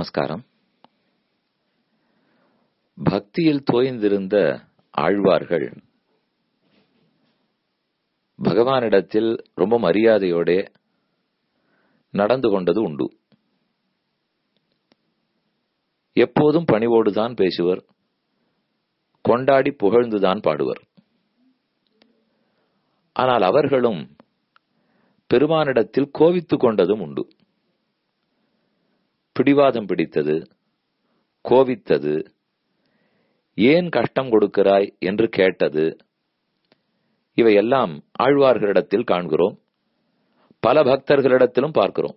நமஸ்காரம். பக்தியில் தோய்ந்திருந்த ஆழ்வார்கள் பகவானிடத்தில் ரொம்ப மரியாதையோட நடந்து கொண்டது உண்டு. எப்போதும் பணிவோடுதான் பேசுவர், கொண்டாடி புகழ்ந்துதான் பாடுவர். ஆனால் அவர்களும் பெருமானிடத்தில் கோவித்துக் கொண்டதும் உண்டு. பிடிவாதம் பிடித்தது, கோவித்தது, ஏன் கஷ்டம் கொடுக்கிறாய் என்று கேட்டது, இவையெல்லாம் ஆழ்வார்களிடத்தில் காண்கிறோம். பல பக்தர்களிடத்திலும் பார்க்கிறோம்.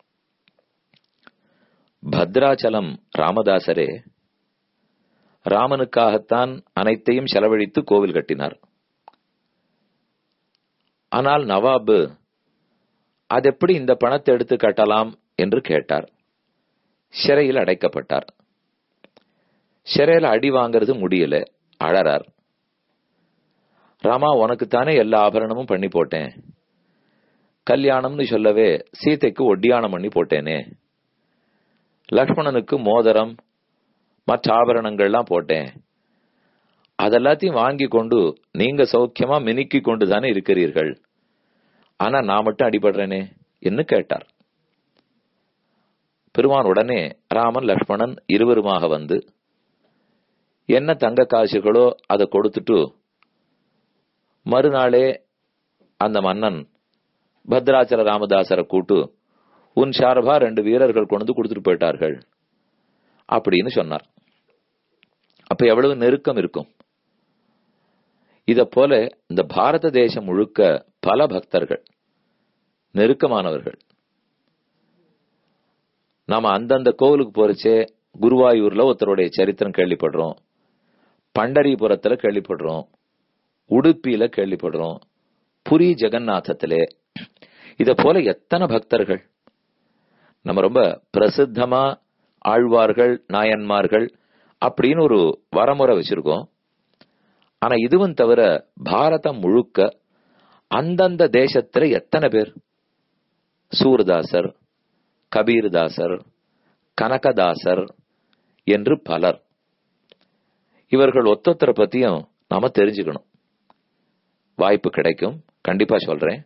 பத்ராச்சலம் ராமதாசரே ராமனுக்காகத்தான் அனைத்தையும் செலவழித்து கோவில் கட்டினார். ஆனால் நவாபு அதெப்படி இந்த பணத்தை எடுத்து கட்டலாம் என்று கேட்டார். சிறையில் அடைக்கப்பட்டார். சிறையில் அடி வாங்கிறது முடியல, அழறார். ராமா, உனக்குத்தானே எல்லா ஆபரணமும் பண்ணி போட்டேன், கல்யாணம்னு சொல்லவே சீதைக்கு ஒட்டியானம் பண்ணி போட்டேனே, லக்ஷ்மணனுக்கு மோதிரம் மற்ற ஆபரணங்கள்லாம் போட்டேன், அதெல்லாத்தையும் வாங்கி கொண்டு நீங்க சௌக்கியமா மினுக்கி கொண்டு தானே இருக்கிறீர்கள், ஆனா நான் மட்டும் அடிபடுறேனே என்று கேட்டார். பெருமான் உடனே ராமன் லக்ஷ்மணன் இருவருமாக வந்து என்ன தங்க காசுகளோ அதை கொடுத்துட்டு மறுநாளே அந்த மன்னன் பத்ராச்சல ராமதாசரை கூட்டு உன் சார்பா 2 வீரர்கள் கொண்டு கொடுத்துட்டு போயிட்டார்கள் அப்படின்னு சொன்னார். அப்ப எவ்வளவு நெருக்கம் இருக்கும். இத போல இந்த பாரத தேசம் முழுக்க பல பக்தர்கள் நெருக்கமானவர்கள். நாம அந்தந்த கோவிலுக்கு போறச்சே குருவாயூர்ல ஒருத்தருடைய சரித்திரம் கேள்விப்படுறோம், பண்டரிபுரத்துல கேள்விப்படுறோம், உடுப்பியில கேள்விப்படுறோம், புரி ஜெகநாதத்திலே. இத போல எத்தனை பக்தர்கள் நம்ம ரொம்ப பிரசித்தமா ஆழ்வார்கள் நாயன்மார்கள் அப்படின்னு ஒரு வரமுறை வச்சிருக்கோம். ஆனா இதுவும் தவிர பாரதம் முழுக்க அந்தந்த தேசத்துல எத்தனை பேர், சூர்தாசர், கபீர்தாசர், கனகதாசர் என்று பலர். இவர்கள் ஒத்தொத்தரை பத்தியும் நாம தெரிஞ்சுக்கணும். வாய்ப்பு கிடைக்கும், கண்டிப்பா சொல்றேன்.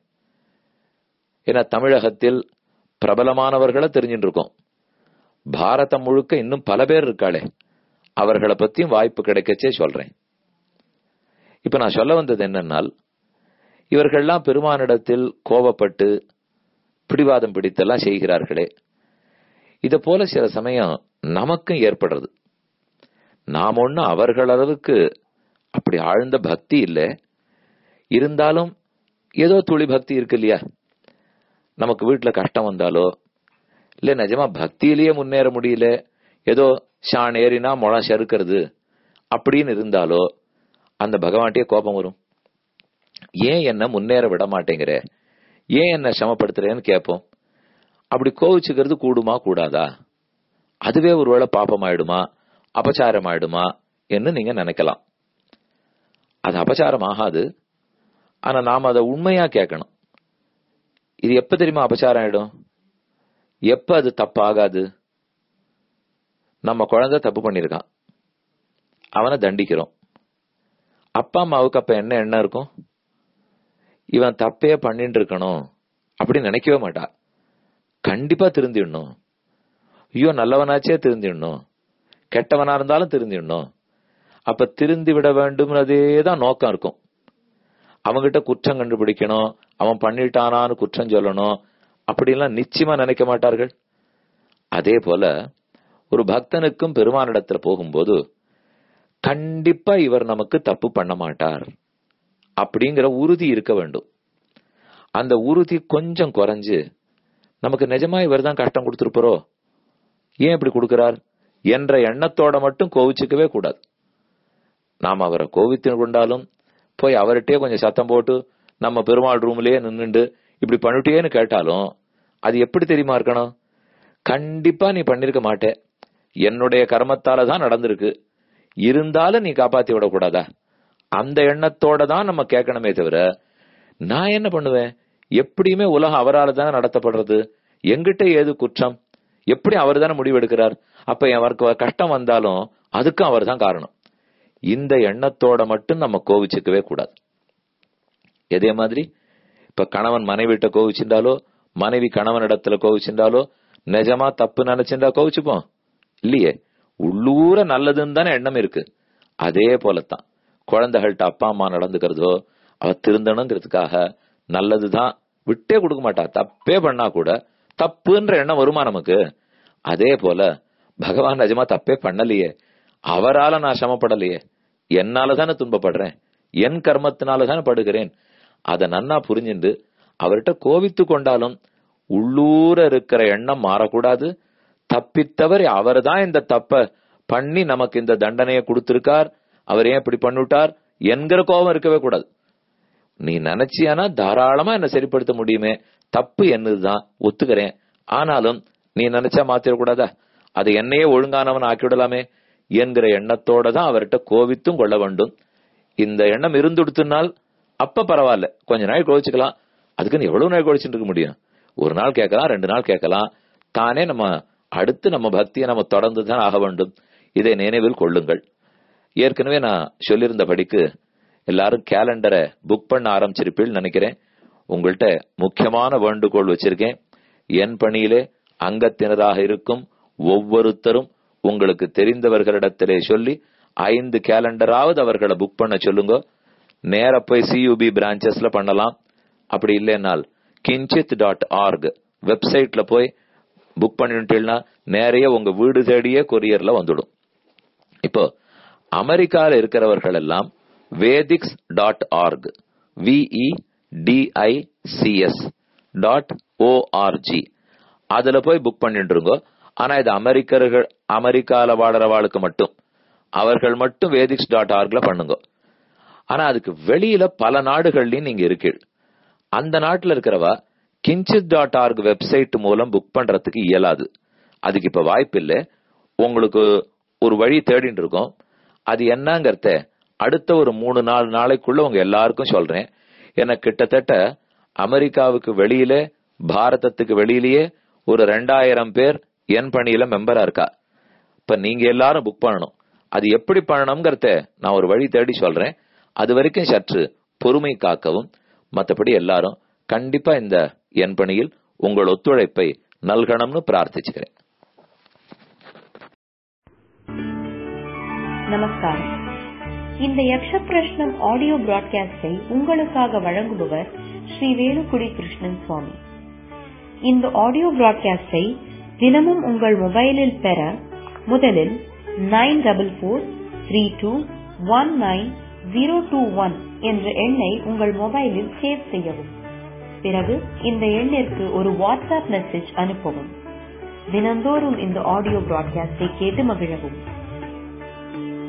ஏன்னா தமிழகத்தில் பிரபலமானவர்களை தெரிஞ்சுட்டு இருக்கோம். பாரதம் முழுக்க இன்னும் பல பேர் இருக்காளே, அவர்களை பத்தியும் வாய்ப்பு கிடைக்கச்சே சொல்றேன். இப்ப நான் சொல்ல வந்தது என்னன்னால், இவர்கள்லாம் பெருமானிடத்தில் கோபப்பட்டு பிடிவாதம் பிடித்தெல்லாம் செய்கிறார்களே, இத போல சில சமயம் நமக்கும் ஏற்படுறது. நாம் ஒண்ணு அவர்களளவுக்கு அப்படி ஆழ்ந்த பக்தி இல்லை, இருந்தாலும் ஏதோ துளி பக்தி இருக்கு இல்லையா. நமக்கு வீட்டுல கஷ்டம் வந்தாலோ, இல்ல நிஜமா பக்தியிலேயே முன்னேற முடியல, ஏதோ ஷான் ஏறினா முளம் செருக்கிறது அப்படின்னு இருந்தாலோ அந்த பகவான்கிட்டயே கோபம் வரும். ஏன் என்ன முன்னேற விட மாட்டேங்கிற, ஏன் என்ன சமப்படுத்துறேன்னு கேட்போம். அப்படி கோவிச்சுக்கிறது கூடுமா கூடாதா, அதுவே ஒருவேளை பாபம் ஆயிடுமா, அபச்சாரம் ஆயிடுமா என்று நீங்க நினைக்கலாம். அது அபச்சாரம் ஆகாது. ஆனா நாம அதை உண்மையா கேட்கணும். இது எப்ப தெரியுமா அபச்சாரம் ஆயிடும், எப்ப அது தப்பு ஆகாது. நம்ம குழந்தை தப்பு பண்ணிருக்கான், அவனை தண்டிக்கிறோம். அப்பா அம்மாவுக்கு அப்ப என்ன எண்ணம் இருக்கும், இவன் தப்பே பண்ணிட்டு இருக்கணும் அப்படின்னு நினைக்கவே மாட்டா. கண்டிப்பா திருந்திடணும், ஐயோ நல்லவனாச்சே திருந்திடணும், கெட்டவனா இருந்தாலும் திருந்திடணும். அப்ப திருந்தி விட வேண்டும்னதேதான் நோக்கம் இருக்கும். அவங்கிட்ட குற்றம் கண்டுபிடிக்கணும், அவன் பண்ணிட்டானான்னு குற்றம் சொல்லணும், அப்படின்லாம் நிச்சயமா நினைக்க மாட்டார்கள். அதே போல ஒரு பக்தனுக்கும் பெருமானிடத்துல போகும்போது கண்டிப்பா இவர் நமக்கு தப்பு பண்ண மாட்டார் அப்படிங்கிற உறுதி இருக்க வேண்டும். அந்த உறுதி கொஞ்சம் குறைஞ்சு நமக்கு நிஜமா இவர் தான் கஷ்டம் கொடுத்திருப்பாரோ, ஏன் இப்படி கொடுக்கிறார் என்ற எண்ணத்தோட மட்டும் கோவிச்சுக்கவே கூடாது. நாம் அவரை கோவித்து கொண்டாலும் போய் அவர்கிட்டயே கொஞ்சம் சத்தம் போட்டு நம்ம பெருமாள் ரூம்லயே நின்னுண்டு இப்படி பண்ணிட்டேன்னு கேட்டாலும் அது எப்படி தெரியுமா இருக்கணும், கண்டிப்பா நீ பண்ணிருக்க மாட்டே, என்னுடைய கர்மத்தால தான் நடந்திருக்கு, இருந்தாலும் நீ காப்பாத்தி விடக்கூடாதா, அந்த எண்ணத்தோட தான் நம்ம கேட்கணுமே தவிர, நான் என்ன பண்ணுவேன், எப்படியுமே உலகம் அவரால் தான் நடத்தப்படுறது, எங்கிட்ட ஏது குற்றம், எப்படி அவர் தானே முடிவு எடுக்கிறார். அப்ப அவருக்கு கஷ்டம் வந்தாலும் அதுக்கும் அவர் தான் காரணம். இந்த எண்ணத்தோட மட்டும் நம்ம கோவிச்சுக்கவே கூடாது. இதே மாதிரி இப்ப கணவன் மனைவிட்ட கோவிச்சுட்டாலோ, மனைவி கணவன் இடத்துல கோவிச்சுட்டாலோ, நிஜமா தப்பு நினைச்சுட்டா கோவிச்சுப்போம் இல்லையே. உள்ளூர நல்லதுன்னு தானே எண்ணம் இருக்கு. அதே போலத்தான் குழந்தைகள்கிட்ட அப்பா அம்மா நடந்துக்கிறதோ, அவ திருந்தணுங்கிறதுக்காக நல்லதுதான் விட்டே கொடுக்க மாட்டா. தப்பே பண்ணா கூட தப்புன்ற எண்ணம் வருமா நமக்கு? அதே போல பகவான் நிஜமா தப்பே பண்ணலையே, அவரால நான் சமப்படலையே, என்னாலதானே துன்பப்படுறேன், என் கர்மத்தினாலதானே படுகிறேன். அத நன்னா புரிஞ்சுண்டு அவர்கிட்ட கோவித்து கொண்டாலும் உள்ளூர இருக்கிற எண்ணம் மாறக்கூடாது. தப்பித்தவர் அவர் தான் இந்த தப்ப பண்ணி நமக்கு இந்த தண்டனையை கொடுத்திருக்கார், அவர் ஏன் இப்படி பண்ணிவிட்டார் என்கிற கோபம் இருக்கவே கூடாது. நீ நினைச்சியானா தாராளமா என்ன சரிப்படுத்த முடியுமே, தப்பு என்னதுதான் ஒத்துக்கிறேன், ஆனாலும் நீ நினைச்சா மாத்திரக்கூடாதா, அது என்னையே ஒழுங்கானவன் ஆக்கிவிடலாமே என்கிற எண்ணத்தோட தான் அவர்கிட்ட கோவித்தும் கொள்ள வேண்டும். இந்த எண்ணம் இருந்துடுத்துனால் அப்ப பரவாயில்ல, கொஞ்ச நாள் கோவிச்சுக்கலாம். அதுக்குன்னு எவ்வளவு நாள் கோவிச்சுட்டு இருக்க முடியும்? ஒரு நாள் கேட்கலாம், 2 நாள் கேட்கலாம். தானே நம்ம அடுத்து நம்ம பக்தியை நம்ம தொடர்ந்து தான் ஆக வேண்டும். இதை நினைவில் கொள்ளுங்கள். ஏற்கனவே நான் சொல்லியிருந்தபடிக்கு எல்லாரும் கேலண்டரை புக் பண்ண ஆரம்பிச்சிருப்பீள் நினைக்கிறேன். உங்கள்கிட்ட முக்கியமான வேண்டுகோள் வச்சிருக்கேன். என் பணியிலே அங்கத்தினராக இருக்கும் ஒவ்வொருத்தரும் உங்களுக்கு தெரிந்தவர்களிடத்திலே சொல்லி 5 கேலண்டராவது அவர்களை புக் பண்ண சொல்லுங்க. நேர போய் CUB பிரான்ச்சஸ்ல பண்ணலாம். அப்படி இல்லைன்னால் kinchit.org வெப்சைட்ல போய் புக் பண்ணிட்டீங்கன்னா நேரைய உங்க வீடு தேடியே கொரியர்ல வந்துடும். இப்போ அமெரிக்கால இருக்கிறவர்கள் எல்லாம் vedics.org VEDICS.org அதுல போய் புக் பண்ணிட்டுருங்க. ஆனா இது அமெரிக்கால வாழறவாளுக்கு மட்டும், அவர்கள் மட்டும் vedics.orgல பண்ணுங்க. ஆனா அதுக்கு வெளியில பல நாடுகள்லயும் நீங்க இருக்கீள். அந்த நாட்டுல இருக்கிறவா kinchit.org வெப்சைட் மூலம் புக் பண்றதுக்கு இயலாது. அதுக்கு இப்ப வாய்ப்பு இல்லை. உங்களுக்கு ஒரு வழி தேடிட்டு இருக்கோம். அது என்னங்கறத அடுத்த ஒரு 3-4 நாளைக்குள்ள உங்க எல்லாருக்கும் சொல்றேன். ஏன்னா கிட்டத்தட்ட அமெரிக்காவுக்கு வெளியில, பாரதத்துக்கு வெளியிலேயே ஒரு 2000 பேர் என் பணியில மெம்பரா இருக்கா. இப்ப நீங்க எல்லாரும் புக் பண்ணணும். அது எப்படி பண்ணணும்ங்கறத நான் ஒரு வழி தேடி சொல்றேன். அது வரைக்கும் சற்று பொறுமை காக்கவும். மற்றபடி எல்லாரும் கண்டிப்பா இந்த என் பணியில் உங்கள் ஒத்துழைப்பை நல்கணும்னு பிரார்த்திச்சுக்கிறேன். நமஸ்காரம். இந்த யக்ஷ பிரஷ்னம் ஆடியோ பிராட்காஸ்டை உங்களுக்காக வழங்குபவர் ஸ்ரீ வேலுக்குடி கிருஷ்ணன் சுவாமி. இந்த ஆடியோ பிராட்காஸ்டை தினமும் உங்கள் மொபைலில் பெற முதலில் 9443219021 என்ற எண்ணை உங்கள் மொபைலில் சேவ் செய்யவும். பிறகு இந்த எண்ணிற்கு ஒரு வாட்ஸ்அப் மெசேஜ் அனுப்பவும். தினந்தோறும் இந்த ஆடியோ பிராட்காஸ்டை கேட்டு மகிழவும்.